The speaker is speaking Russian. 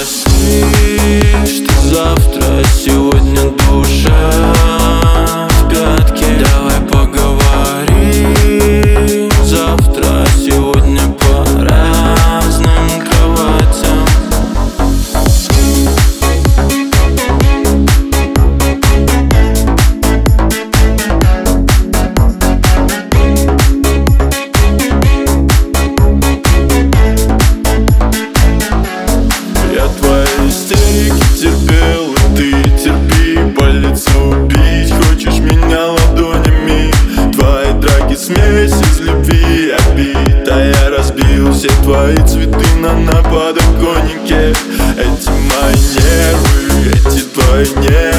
Прости, что завтра, сегодня душа в пятке. Давай поговорим завтра, сегодня по разным кроватям. Я твои истерики терпел, и ты терпи. По лицу бить хочешь меня ладонями. Твои драки смесь из любви и обид. А я разбил все твои цветы на подоконнике. Эти мои нервы, эти твои нервы.